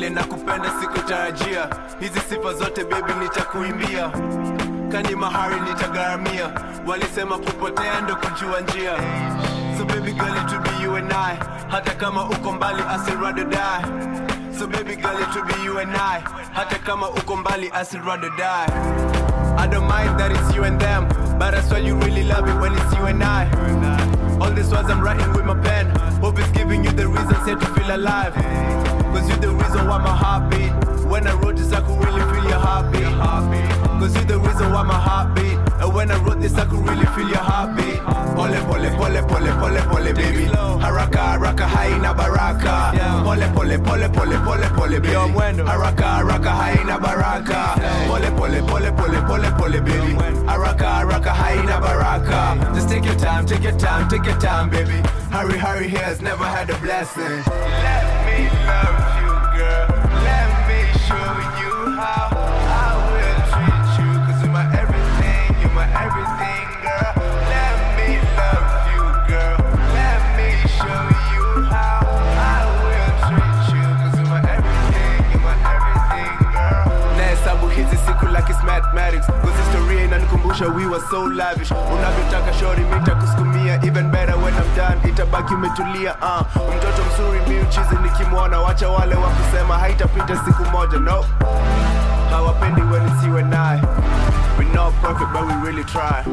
Vile nakupenda sikutarajia, hizi sifa zote baby nitakuimbia. Kani mahari nitagaramia, walisema kupotea ndo kujua njia. So baby girl it will be you and I, hata kama uko mbali I still rather die. So baby girl it will be you and I, hata kama uko mbali I still rather die. I don't mind that it's you and them, but I swear you really love it when it's you and I. All these words I'm writing with my pen, hope it's giving you the reasons here to feel alive. Cause you're the reason why my heart beat. When I wrote this I could really feel your heartbeat. Cause you're the reason why my heart beat. And when I wrote this I could really feel your heartbeat. Pole pole pole pole pole pole baby. Haraka haraka haina baraka. Pole pole pole pole pole pole baby. Haraka haraka haina baraka. Pole pole pole pole pole pole baby. Haraka haraka haina baraka. Just take your time, take your time, take your time baby. Hurry hurry here has never had a blessing. Let me love you girl. Let me show you how I will treat you. Cause you're my everything, you're my everything girl. Let me love you girl. Let me show you how I will treat you. Cause you're my everything, you're my everything girl. Nahesabu hizi siku like it's mathematics. Cause historia inanikumbusha we were so lavish. Unavyotaka shori mitakuskumia. Even better when I'm done, itabaki umetulia. Mtoto mzuri miuchizi nikimwona. Wacha wale wakusema haitapita siku moja. No, hawapendi when it's you and I. We're not perfect but we really try.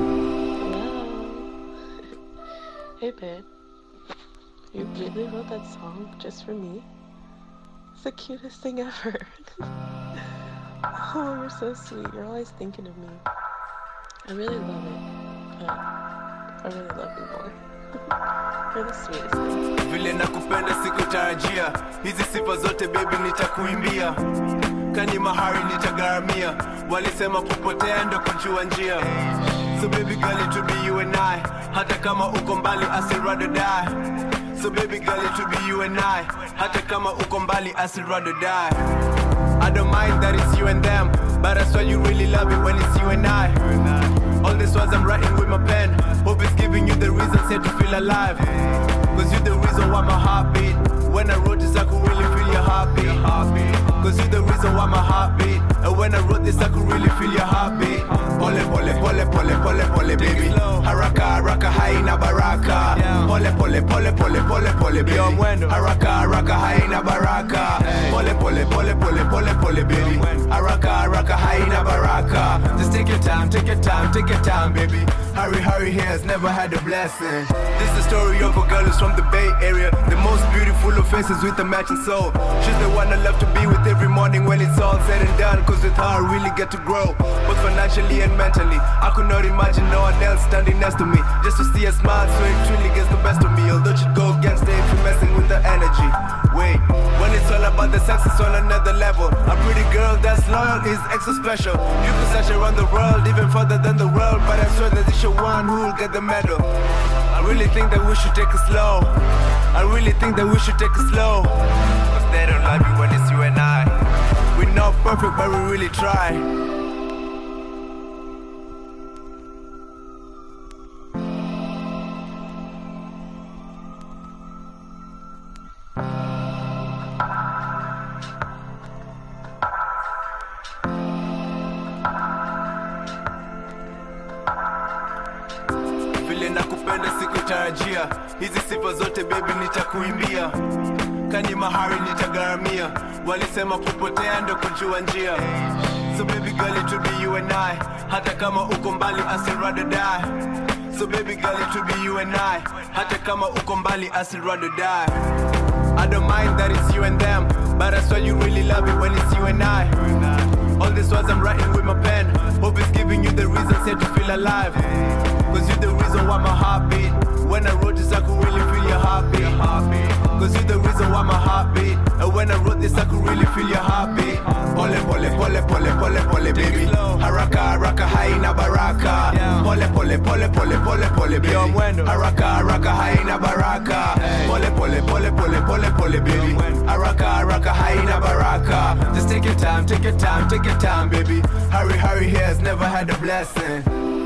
Hey babe, you really wrote that song just for me? It's the cutest thing ever. Oh, you're so sweet. You're always thinking of me. I really love it, but I really love you more. You're the sweetest thing. Vile nakupenda sikutarajia, hizi sifa zote baby nitakuimbia. Kani mahari nitagaramia, walisema kupotea ndo kujua njia. So baby girl it will be you and I, hata kama uko mbali I still rather die. So baby girl it will be you and I, hata kama uko mbali I still rather die. I don't mind that it's you and them, but I swear you really love it when it's you and I. All these words I'm writing with my pen, hope it's giving you the reasons here to feel alive. Cause you're the reason why my heart beat. When I wrote this I could really feel your heartbeat. Cause you're the reason why my heart beat. And when I wrote this I could really feel your heartbeat. Pole pole pole pole pole pole baby. Haraka haraka haina baraka. Pole pole pole pole pole pole baby. Haraka haraka haina baraka. Pole pole pole pole pole pole baby. Haraka haraka haina baraka. Just take your time, take your time, take your time baby. Hurry hurry here has never had a blessing. This is the story of a girl who's from the Bay Area. The most beautiful of faces with a matching soul. She's the one I love to be with every morning when it's all said and done. Cause with her I really get to grow, both financially and mentally. I could not imagine no one else standing next to me, just to see her smile so it truly gets the best of me. Although she'd go against it if you're messing with the energy. Wait, when it's all about the sex it's on another level. A pretty girl that's loyal is extra special. You could search around the world, even further than the world, but I swear that it's your one who'll get the medal. I really think that we should take it slow. I really think that we should take it slow. Cause they don't love you when it's you and I. We're not perfect but we really try. Vile nakupenda sikutarajia, hizi sifa zote baby nitakuimbia. Kani mahari nitagaramia, walisema kupotea ndo kujua njia. So baby girl it will be you and I, hata kama uko mbali I still rather die. So baby girl it will be you and I, hata kama uko mbali I still rather die. I don't mind that it's you and them, but I swear you really love it when it's you and I. All these words I'm writing with my pen, hope it's giving you the reasons here to feel alive. Cause you're the reason why my heart beat. When I wrote this I could really feel your heartbeat. Cause you're the reason why my heart beat. And when I wrote this I could really feel your heartbeat. Pole pole pole pole pole pole baby. Haraka haraka haina baraka. Pole pole pole pole pole pole baby. Haraka haraka haina baraka. Pole pole pole pole pole pole baby. Haraka haraka haina baraka. Just take your time, take your time, take your time baby. Hurry hurry here has never had a blessing.